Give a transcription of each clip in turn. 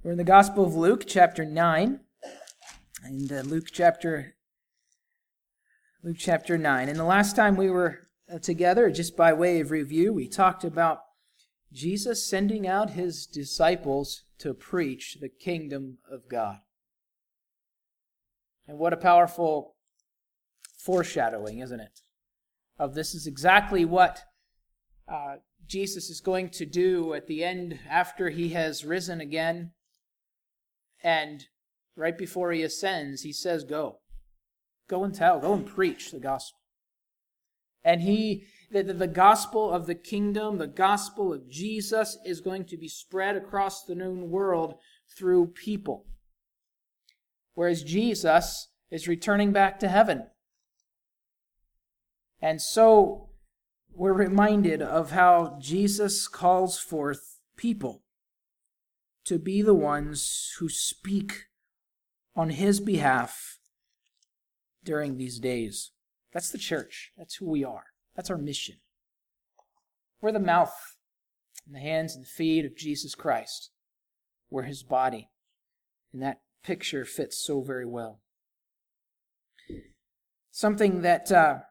We're in the Gospel of Luke, chapter 9. And Luke chapter 9. And the last time we were together, just by way of review, we talked about Jesus sending out his disciples to preach the kingdom of God. And what a powerful foreshadowing, isn't it? Of this is exactly what Jesus is going to do at the end after he has risen again. And right before he ascends, he says, go and tell, go and preach the gospel. And the gospel of the kingdom, the gospel of Jesus is going to be spread across the known world through people. Whereas Jesus is returning back to heaven. And so we're reminded of how Jesus calls forth people to be the ones who speak on his behalf during these days. That's the church. That's who we are. That's our mission. We're the mouth and the hands and the feet of Jesus Christ. We're his body. And that picture fits so very well. Something that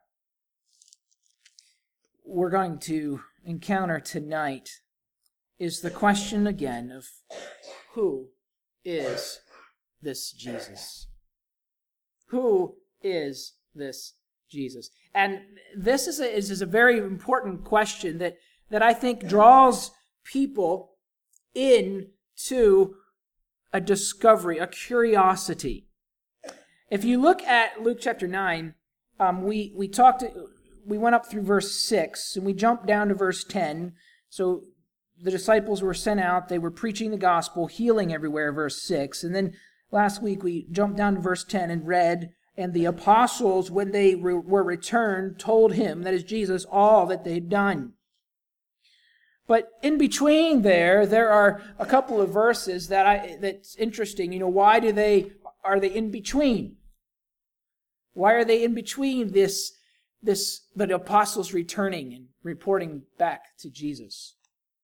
we're going to encounter tonight is the question again of who is this Jesus? Who is this Jesus? And this is a very important question that I think draws people into a discovery, a curiosity. If you look at Luke chapter 9, we went up through verse 6 and we jumped down to verse 10. So the disciples were sent out. They were preaching the gospel, healing everywhere, verse 6. And then last week we jumped down to verse 10 and read, and the apostles, when they were returned, told him, that is Jesus, all that they'd done. But in between there are a couple of verses that's interesting. You know, why are they in between? Why are they in between the apostles returning and reporting back to Jesus?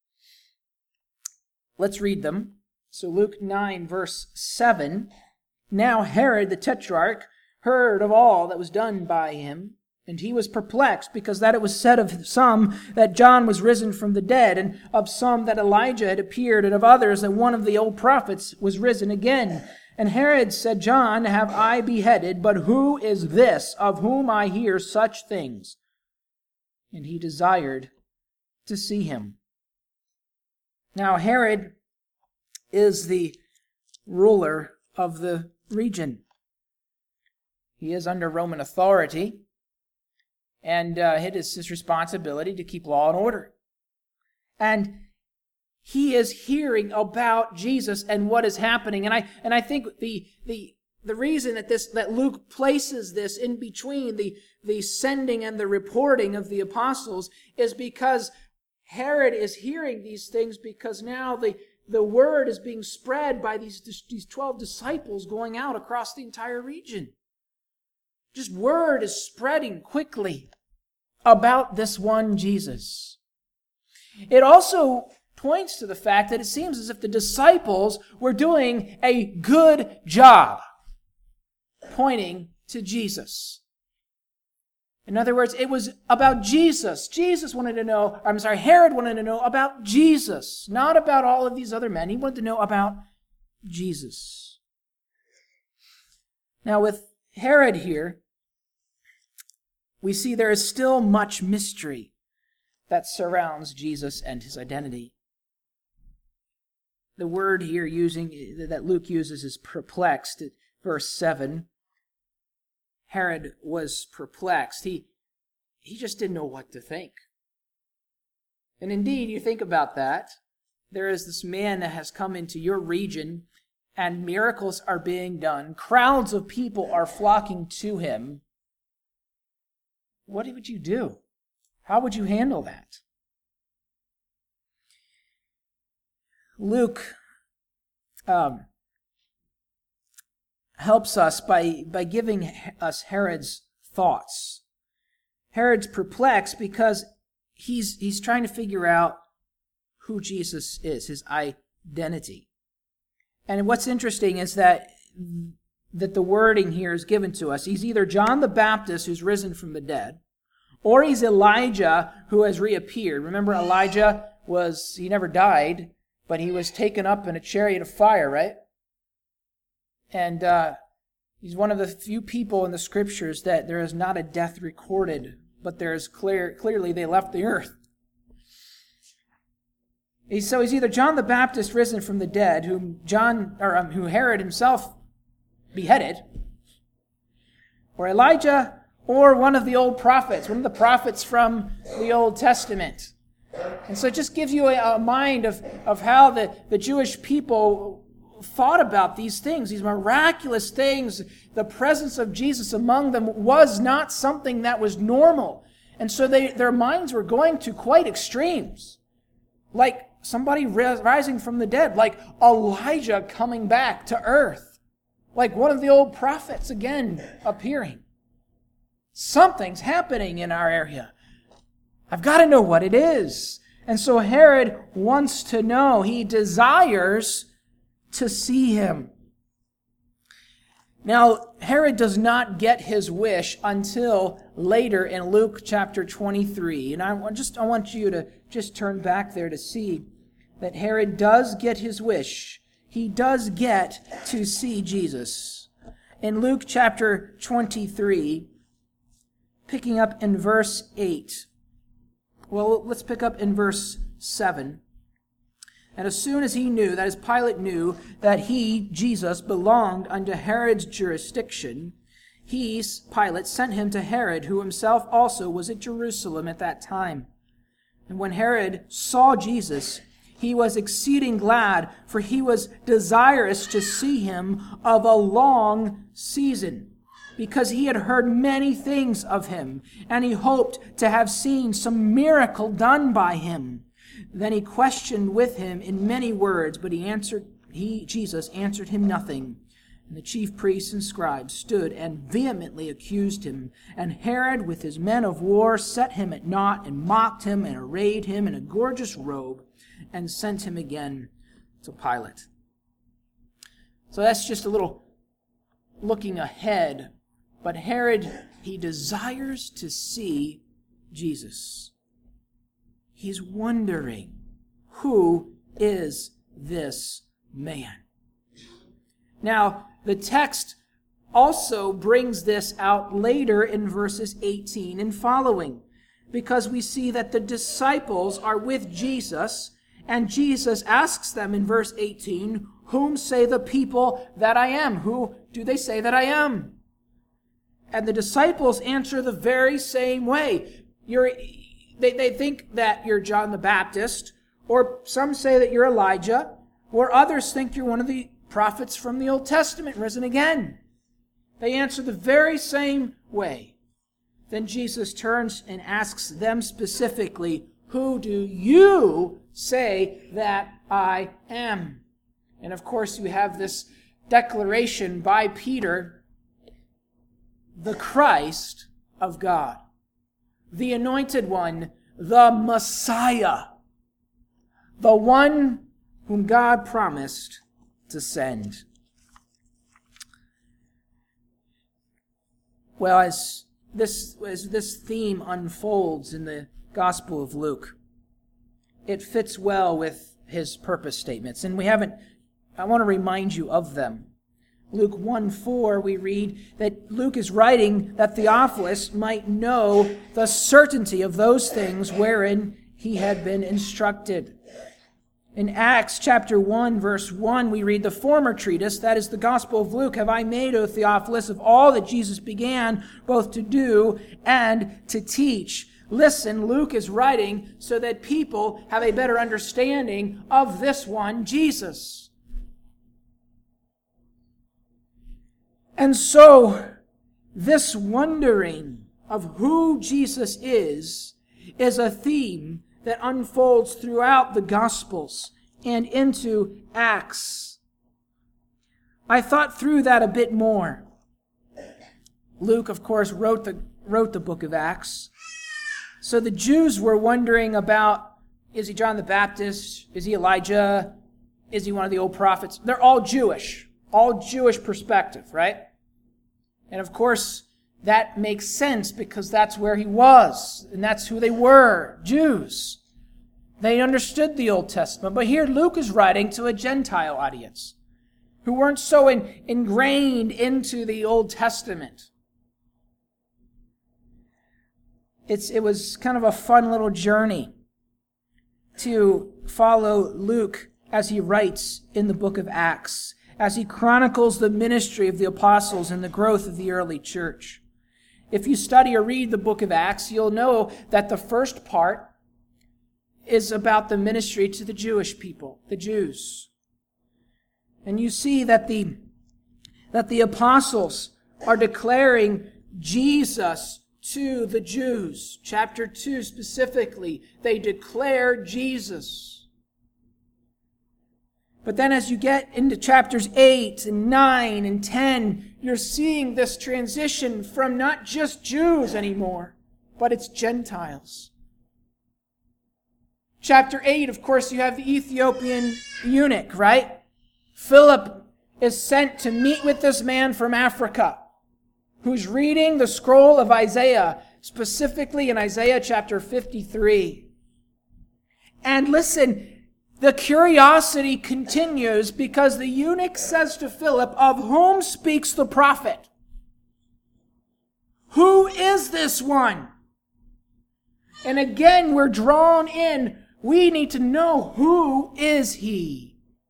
Let's read them. So Luke 9, verse 7. Now Herod the Tetrarch heard of all that was done by him, and he was perplexed, because that it was said of some that John was risen from the dead, and of some that Elijah had appeared, and of others that one of the old prophets was risen again. And Herod said, John have I beheaded, but who is this of whom I hear such things? And he desired to see him. Now Herod is the ruler of the region. He is under Roman authority, and it is his responsibility to keep law and order. And he is hearing about Jesus and what is happening. And I think the reason that Luke places this in between the sending and the reporting of the apostles is because Herod is hearing these things, because now the word is being spread by these 12 disciples going out across the entire region. Just word is spreading quickly about this one Jesus. It also points to the fact that it seems as if the disciples were doing a good job pointing to Jesus. In other words, it was about Jesus. Herod wanted to know about Jesus, not about all of these other men. He wanted to know about Jesus. Now with Herod here, we see there is still much mystery that surrounds Jesus and his identity. The word here that Luke uses is perplexed. Verse 7. Herod was perplexed. He just didn't know what to think. And indeed, you think about that. There is this man that has come into your region, and miracles are being done. Crowds of people are flocking to him. What would you do? How would you handle that? Luke helps us by giving us Herod's thoughts. Herod's perplexed because he's trying to figure out who Jesus is, his identity. And what's interesting is that the wording here is given to us. He's either John the Baptist who's risen from the dead, or he's Elijah who has reappeared. Remember, Elijah he never died, but he was taken up in a chariot of fire, right? And he's one of the few people in the Scriptures that there is not a death recorded, but there is clearly they left the earth. So he's either John the Baptist risen from the dead, who Herod himself beheaded, or Elijah, or one of the old prophets, one of the prophets from the Old Testament. And so it just gives you a mind of how the Jewish people thought about these things, these miraculous things. The presence of Jesus among them was not something that was normal. And so their minds were going to quite extremes. Like somebody rising from the dead, like Elijah coming back to earth, like one of the old prophets again appearing. Something's happening in our area. I've got to know what it is. And so Herod wants to know. He desires to see him. Now, Herod does not get his wish until later in Luke chapter 23. And I want you to just turn back there to see that Herod does get his wish. He does get to see Jesus. In Luke chapter 23, picking up in verse 8. Well, let's pick up in verse 7. And as soon as he knew, that is, Pilate knew, that he, Jesus, belonged unto Herod's jurisdiction, Pilate, sent him to Herod, who himself also was at Jerusalem at that time. And when Herod saw Jesus, he was exceeding glad, for he was desirous to see him of a long season, because he had heard many things of him, and he hoped to have seen some miracle done by him. Then he questioned with him in many words, but Jesus answered him nothing. And the chief priests and scribes stood and vehemently accused him. And Herod with his men of war set him at naught, and mocked him, and arrayed him in a gorgeous robe, and sent him again to Pilate. So that's just a little looking ahead. But Herod, he desires to see Jesus. He's wondering, who is this man? Now, the text also brings this out later in verses 18 and following, because we see that the disciples are with Jesus, and Jesus asks them in verse 18, "Whom say the people that I am?" Who do they say that I am? And the disciples answer the very same way. They think that you're John the Baptist, or some say that you're Elijah, or others think you're one of the prophets from the Old Testament risen again. They answer the very same way. Then Jesus turns and asks them specifically, "Who do you say that I am?" And of course you have this declaration by Peter, the Christ of God, the Anointed One, the Messiah, the one whom God promised to send. Well, as this theme unfolds in the Gospel of Luke, it fits well with his purpose statements, and I want to remind you of them. Luke 1:4, we read that Luke is writing that Theophilus might know the certainty of those things wherein he had been instructed. In Acts chapter 1, verse 1, we read, "The former treatise, that is the Gospel of Luke, have I made, O Theophilus, of all that Jesus began both to do and to teach." Listen, Luke is writing so that people have a better understanding of this one, Jesus. And so, this wondering of who Jesus is a theme that unfolds throughout the Gospels and into Acts. I thought through that a bit more. Luke, of course, wrote the book of Acts. So the Jews were wondering about, is he John the Baptist? Is he Elijah? Is he one of the old prophets? They're all Jewish perspective, right? And of course, that makes sense because that's where he was, and that's who they were, Jews. They understood the Old Testament. But here Luke is writing to a Gentile audience who weren't so ingrained into the Old Testament. It was kind of a fun little journey to follow Luke as he writes in the book of Acts, as he chronicles the ministry of the apostles and the growth of the early church. If you study or read the book of Acts, you'll know that the first part is about the ministry to the Jewish people, the Jews. And you see that the apostles are declaring Jesus to the Jews. Chapter 2 specifically, they declare Jesus. But then as you get into chapters 8 and 9 and 10, you're seeing this transition from not just Jews anymore, but it's Gentiles. Chapter 8, of course, you have the Ethiopian eunuch, right? Philip is sent to meet with this man from Africa who's reading the scroll of Isaiah, specifically in Isaiah chapter 53. And listen, the curiosity continues because the eunuch says to Philip, "Of whom speaks the prophet? Who is this one?" And again, we're drawn in. We need to know, who is he?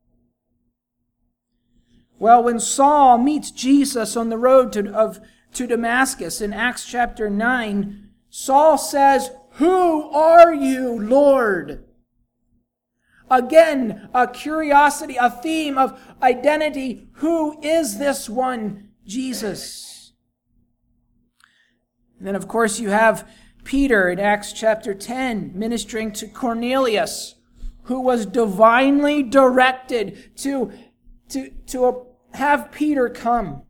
Well, when Saul meets Jesus on the road to Damascus in Acts chapter 9, Saul says, "Who are you, Lord?" Again, a curiosity, a theme of identity. Who is this one, Jesus? And then, of course, you have Peter in Acts chapter 10 ministering to Cornelius, who was divinely directed to have Peter come,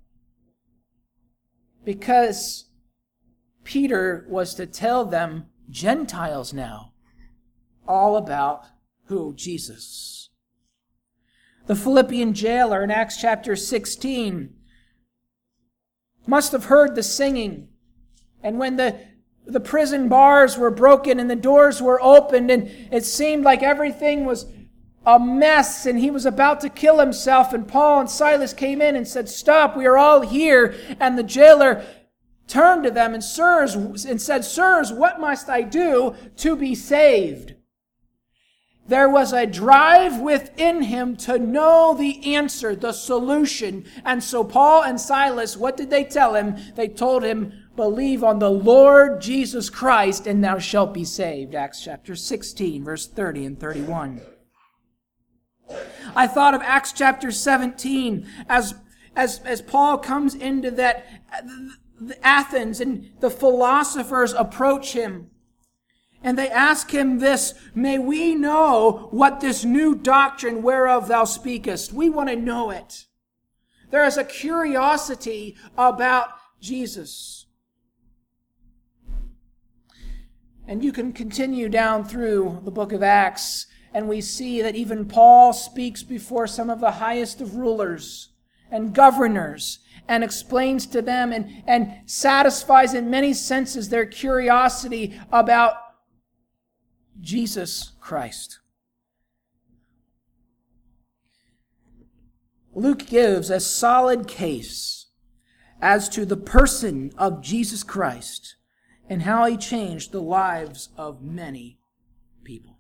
because Peter was to tell them, Gentiles now, all about who? Jesus. The Philippian jailer in Acts chapter 16 must have heard the singing. And when the prison bars were broken and the doors were opened and it seemed like everything was a mess and he was about to kill himself, and Paul and Silas came in and said, "Stop, we are all here." And the jailer turned to them and said, "Sirs, what must I do to be saved?" There was a drive within him to know the answer, the solution. And so Paul and Silas, what did they tell him? They told him, "Believe on the Lord Jesus Christ and thou shalt be saved." Acts chapter 16, verse 30 and 31. I thought of Acts chapter 17 as Paul comes into Athens and the philosophers approach him. And they ask him this, "May we know what this new doctrine whereof thou speakest?" We want to know it. There is a curiosity about Jesus. And you can continue down through the book of Acts, and we see that even Paul speaks before some of the highest of rulers and governors and explains to them and satisfies in many senses their curiosity about Jesus Christ. Luke gives a solid case as to the person of Jesus Christ and how he changed the lives of many people.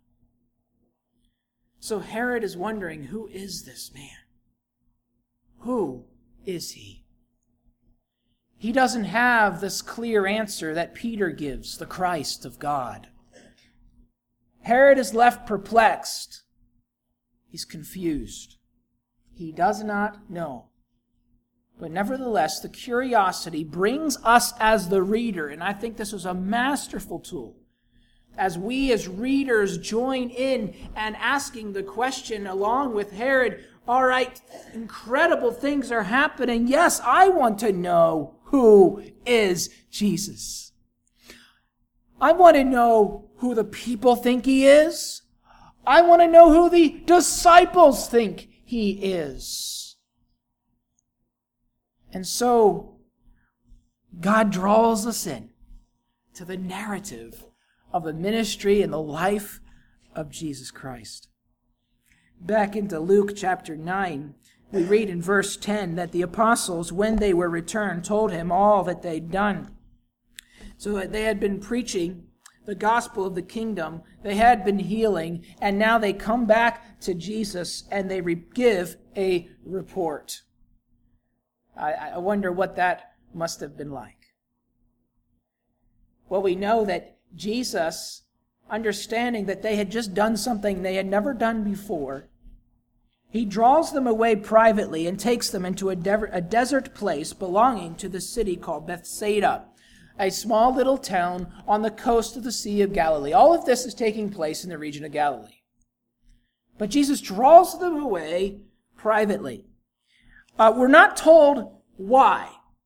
So Herod is wondering, who is this man? Who is he? He doesn't have this clear answer that Peter gives, the Christ of God. Herod is left perplexed. He's confused. He does not know. But nevertheless, the curiosity brings us as the reader, and I think this was a masterful tool, as we as readers join in and asking the question along with Herod, all right, incredible things are happening. Yes, I want to know, who is Jesus? I want to know who the people think he is. I want to know who the disciples think he is. And so, God draws us in to the narrative of the ministry and the life of Jesus Christ. Back into Luke chapter 9, we read in verse 10 that the apostles, when they were returned, told him all that they'd done. So they had been preaching the gospel of the kingdom, they had been healing, and now they come back to Jesus and they give a report. I wonder what that must have been like. Well, we know that Jesus, understanding that they had just done something they had never done before, he draws them away privately and takes them into a desert place belonging to the city called Bethsaida, a small little town on the coast of the Sea of Galilee. All of this is taking place in the region of Galilee. But Jesus draws them away privately. We're not told why.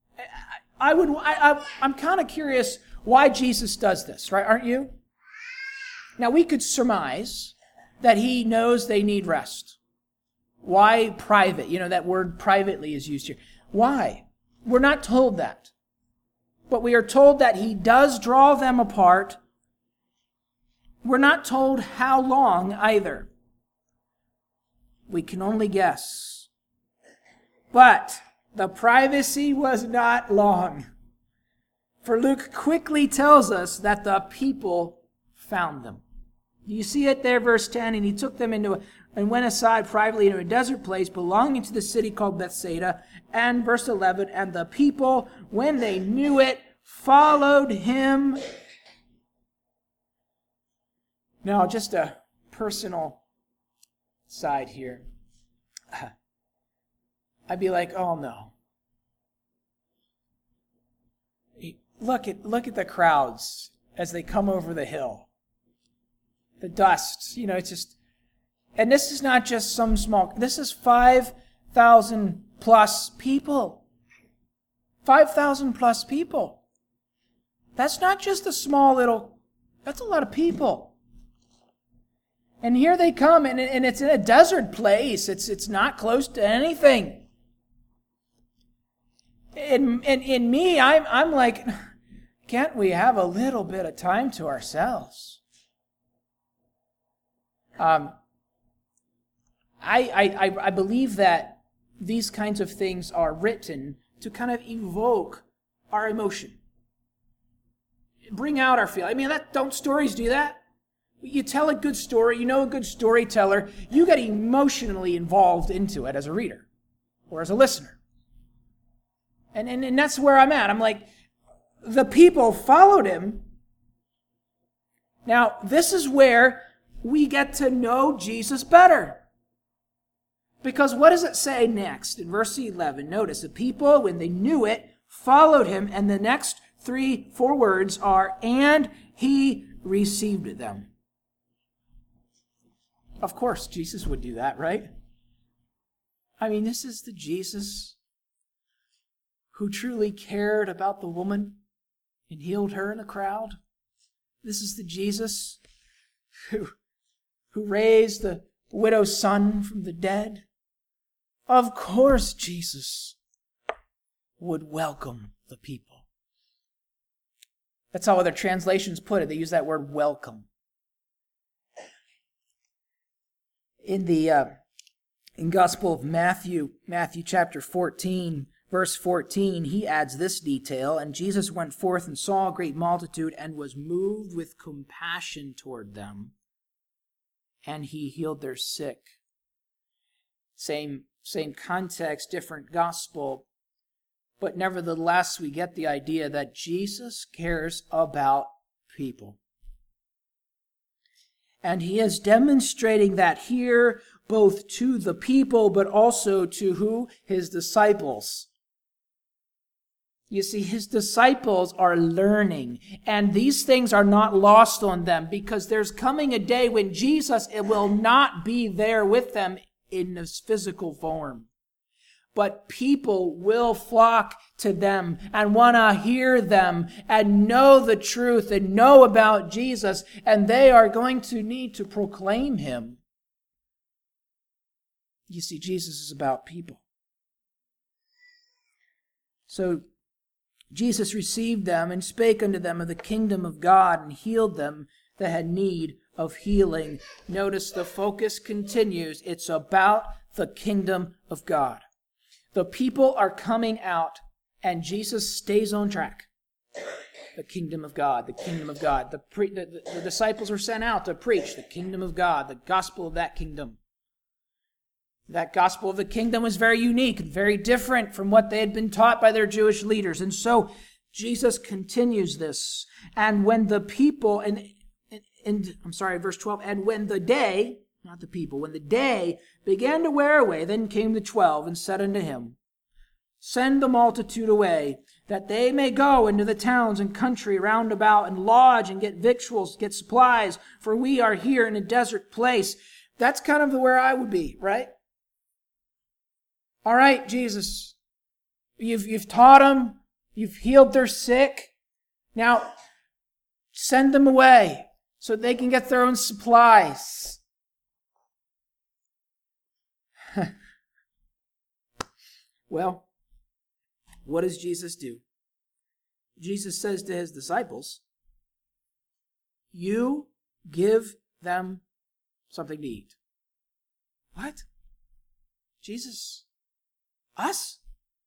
I'm kind of curious why Jesus does this, right? Aren't you? Now, we could surmise that he knows they need rest. Why private? That word privately is used here. Why? We're not told that. But we are told that he does draw them apart. We're not told how long either. We can only guess. But the privacy was not long. For Luke quickly tells us that the people found them. You see it there, verse 10, and he took them and went aside privately into a desert place belonging to the city called Bethsaida. And verse 11, and the people, when they knew it, followed him. Now, just a personal side here. I'd be like, oh no. Look at the crowds as they come over the hill. The dust, it's just, and this is not just some small, this is 5,000 plus people. 5,000 plus people. That's not just a small little, that's a lot of people. And here they come, and it's in a desert place. It's not close to anything. In me, I'm like, can't we have a little bit of time to ourselves? I believe that these kinds of things are written to kind of evoke our emotion. Bring out our feeling. Don't stories do that? You tell a good story, a good storyteller, you get emotionally involved into it as a reader or as a listener. And that's where I'm at. I'm like, the people followed him. Now, this is where we get to know Jesus better. Because what does it say next? In verse 11, notice, the people, when they knew it, followed him, and the next 3-4 words are, and he received them. Of course, Jesus would do that, right? This is the Jesus who truly cared about the woman and healed her in the crowd. This is the Jesus who raised the widow's son from the dead. Of course, Jesus would welcome the people. That's how other translations put it. They use that word welcome. In Gospel of Matthew chapter 14, verse 14, he adds this detail, and Jesus went forth and saw a great multitude and was moved with compassion toward them, and he healed their sick. Same context, different gospel, but nevertheless we get the idea that Jesus cares about people. And he is demonstrating that here, both to the people, but also to who? His disciples. You see, his disciples are learning, and these things are not lost on them, because there's coming a day when Jesus will not be there with them in this physical form. but people will flock to them and want to hear them and know the truth and know about Jesus, and they are going to need to proclaim him. You see, Jesus is about people. So Jesus received them and spake unto them of the kingdom of God and healed them that had need of healing. Notice the focus continues. It's about the kingdom of God. The people are coming out, and Jesus stays on track. The kingdom of God, the kingdom of God. The disciples are sent out to preach the kingdom of God, the gospel of that kingdom. That gospel of the kingdom was very unique and very different from what they had been taught by their Jewish leaders. And so Jesus continues this. And when the people, verse 12, and when the day, not the people, when the day began to wear away, then came the 12 and said unto him, Send the multitude away, that they may go into the towns and country round about and lodge and get victuals, get supplies, for we are here in a desert place. That's kind of where I would be, right? All right, Jesus, you've taught them, you've healed their sick. Now, send them away so they can get their own supplies. Well, what does Jesus do? Jesus says to his disciples, you give them something to eat. What? Jesus? Us?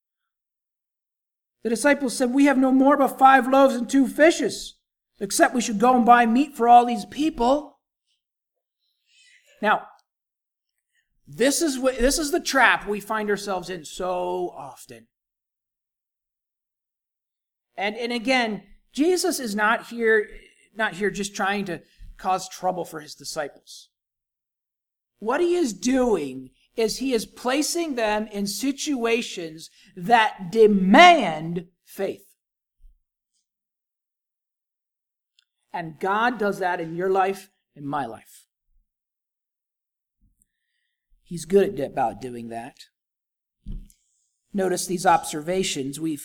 The disciples said, we have no more but 5 loaves and 2 fishes, except we should go and buy meat for all these people. Now, this is the trap we find ourselves in so often. And again, Jesus is not here just trying to cause trouble for his disciples. What he is doing is he is placing them in situations that demand faith. And God does that in your life and my life. He's good about doing that. Notice these observations. We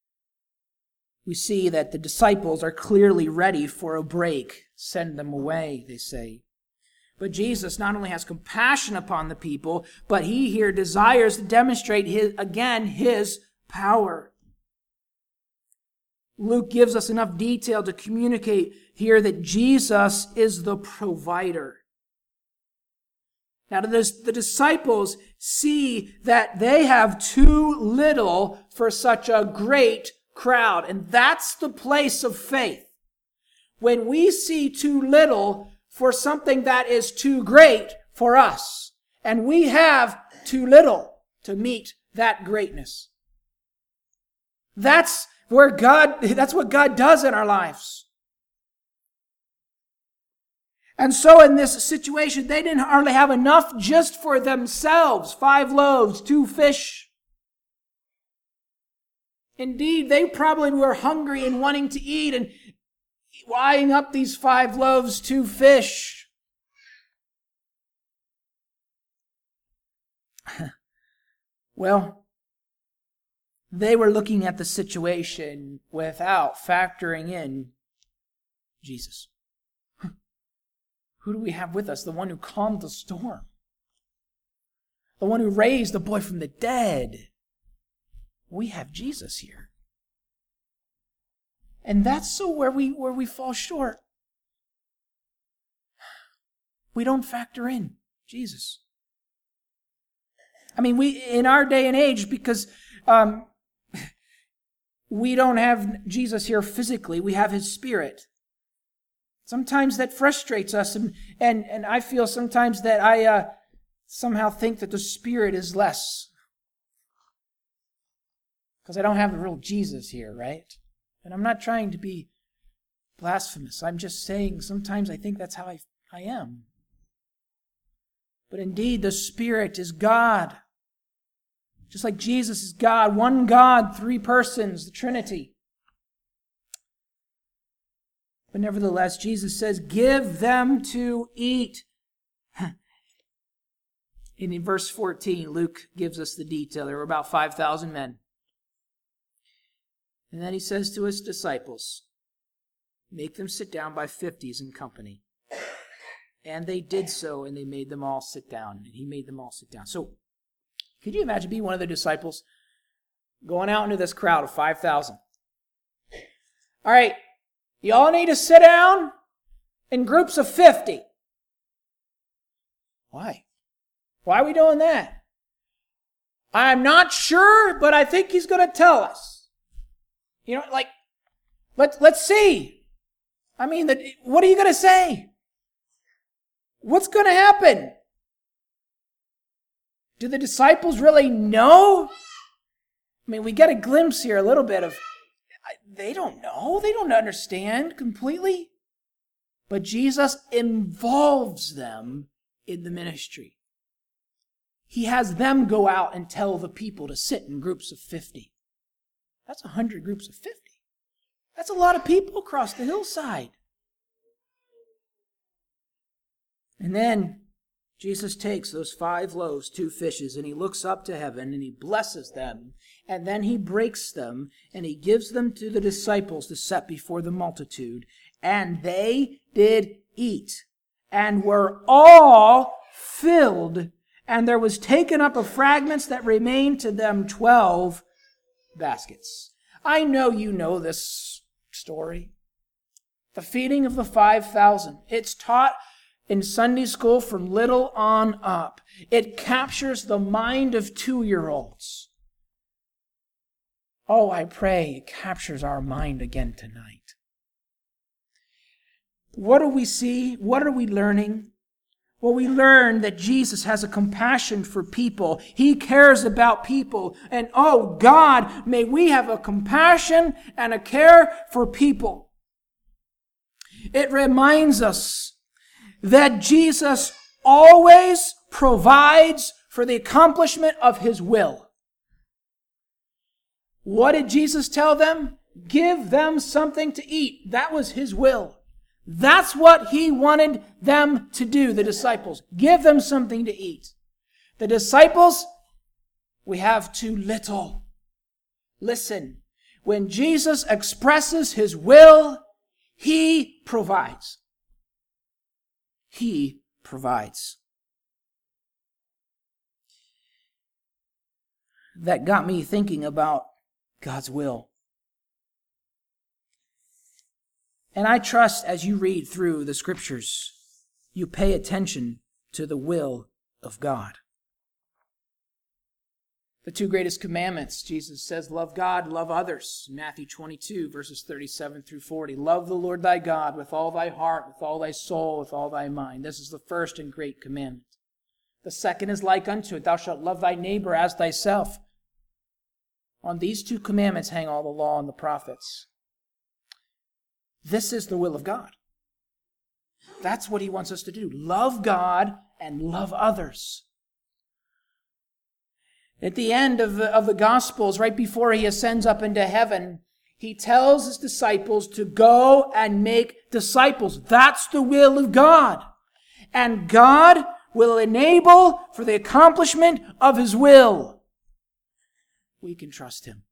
see that the disciples are clearly ready for a break. Send them away, they say. But Jesus not only has compassion upon the people, but he here desires to demonstrate his power. Luke gives us enough detail to communicate here that Jesus is the provider. Now, the disciples see that they have too little for such a great crowd, and that's the place of faith. When we see too little for something that is too great for us, and we have too little to meet that greatness. That's what God does in our lives. And so in this situation, they didn't hardly have enough just for themselves. 5 loaves, 2 fish. Indeed, they probably were hungry and wanting to eat and eyeing up these 5 loaves, 2 fish. Well, they were looking at the situation without factoring in Jesus. Who do we have with us? The one who calmed the storm. The one who raised the boy from the dead. We have Jesus here. And that's so where we fall short. We don't factor in Jesus. I mean, we in our day and age, because we don't have Jesus here physically, we have his Spirit. Sometimes that frustrates us, and I feel sometimes that I somehow think that the Spirit is less. Because I don't have the real Jesus here, right? And I'm not trying to be blasphemous. I'm just saying sometimes I think that's how I am. But indeed, the Spirit is God. Just like Jesus is God, one God, 3 persons, the Trinity. But nevertheless, Jesus says, give them to eat. And in verse 14, Luke gives us the detail. There were about 5,000 men. And then he says to his disciples, make them sit down by 50s in company. And they did so, and they made them all sit down. And he made them all sit down. So, could you imagine being one of the disciples going out into this crowd of 5,000? All right, you all need to sit down in groups of 50. Why? Why are we doing that? I'm not sure, but I think he's going to tell us. You know, like, let's see. I mean, what are you going to say? What's going to happen? Do the disciples really know? I mean, we get a glimpse here a little bit of, they don't know. They don't understand completely. But Jesus involves them in the ministry. He has them go out and tell the people to sit in groups of 50. That's 100 groups of 50. That's a lot of people across the hillside. And then Jesus takes those 5 loaves, 2 fishes, and he looks up to heaven and he blesses them. And then he breaks them and he gives them to the disciples to set before the multitude. And they did eat and were all filled. And there was taken up of fragments that remained to them 12 baskets. I know you know this story. The feeding of the 5,000. It's taught in Sunday school from little on up. It captures the mind of 2-year-olds. Oh, I pray it captures our mind again tonight. What do we see? What are we learning? Well, we learn that Jesus has a compassion for people. He cares about people. And oh God, may we have a compassion and a care for people. It reminds us that Jesus always provides for the accomplishment of His will. What did Jesus tell them? Give them something to eat. That was His will. That's what He wanted them to do, the disciples. Give them something to eat. The disciples, we have too little. Listen, when Jesus expresses His will, He provides. He provides. That got me thinking about God's will. And I trust as you read through the scriptures, you pay attention to the will of God. The 2 greatest commandments, Jesus says, love God, love others. Matthew 22, verses 37 through 40. Love the Lord thy God with all thy heart, with all thy soul, with all thy mind. This is the first and great commandment. The second is like unto it. Thou shalt love thy neighbor as thyself. On these 2 commandments hang all the law and the prophets. This is the will of God. That's what He wants us to do. Love God and love others. At the end of the Gospels, right before He ascends up into heaven, He tells His disciples to go and make disciples. That's the will of God. And God will enable for the accomplishment of His will. We can trust Him.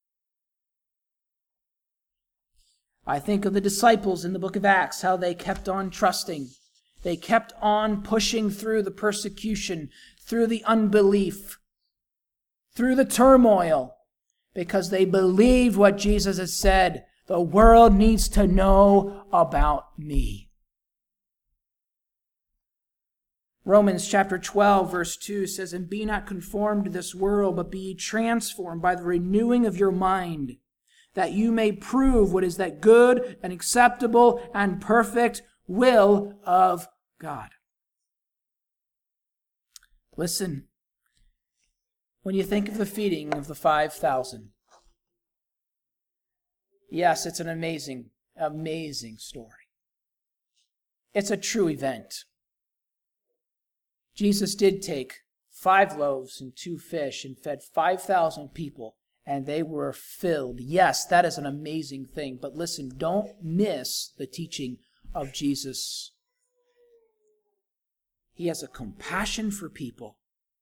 I think of the disciples in the book of Acts, how they kept on trusting. They kept on pushing through the persecution, through the unbelief, through the turmoil, because they believed what Jesus had said. The world needs to know about me. Romans chapter 12, verse 2 says, and be not conformed to this world, but be ye transformed by the renewing of your mind, that you may prove what is that good and acceptable and perfect will of God. Listen, when you think of the feeding of the 5,000, yes, it's an amazing, amazing story. It's a true event. Jesus did take 5 loaves and 2 fish and fed 5,000 people. And they were filled. Yes, that is an amazing thing. But listen, don't miss the teaching of Jesus. He has a compassion for people.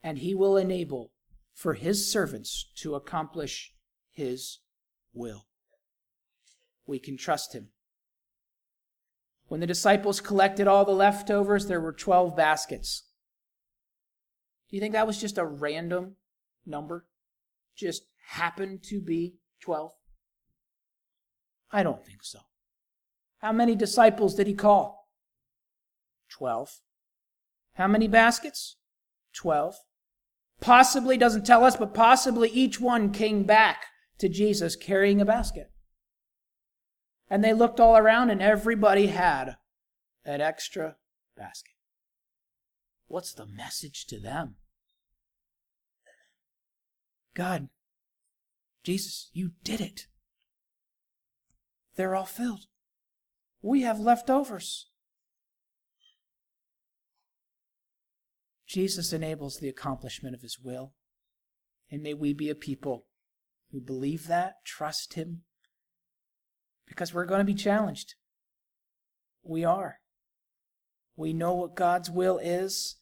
and he will enable for his servants to accomplish his will. We can trust him. When the disciples collected all the leftovers, there were 12 baskets. Do you think that was just a random number? Just happened to be 12? I don't think so. How many disciples did he call? 12. How many baskets? 12. Possibly, doesn't tell us, but possibly each one came back to Jesus carrying a basket. And they looked all around and everybody had an extra basket. What's the message to them? God, Jesus, you did it. They're all filled. We have leftovers. Jesus enables the accomplishment of his will. And may we be a people who believe that, trust him, because we're going to be challenged. We are. We know what God's will is.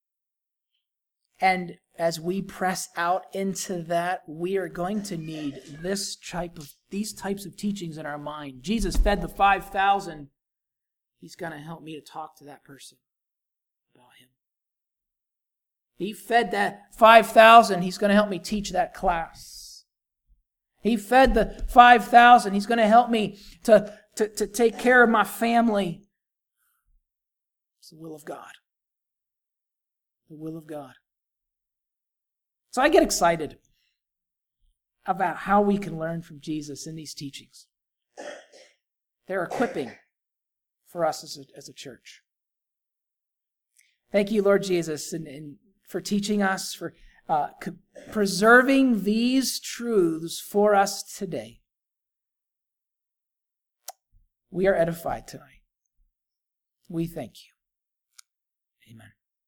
And as we press out into that, we are going to need these types of teachings in our mind. Jesus fed the 5,000. He's going to help me to talk to that person about him. He fed that 5,000. He's going to help me teach that class. He fed the 5,000. He's going to help me to take care of my family. It's the will of God. The will of God. So I get excited about how we can learn from Jesus in these teachings. They're equipping for us as a church. Thank you, Lord Jesus, and for teaching us, for preserving these truths for us today. We are edified tonight. We thank you. Amen.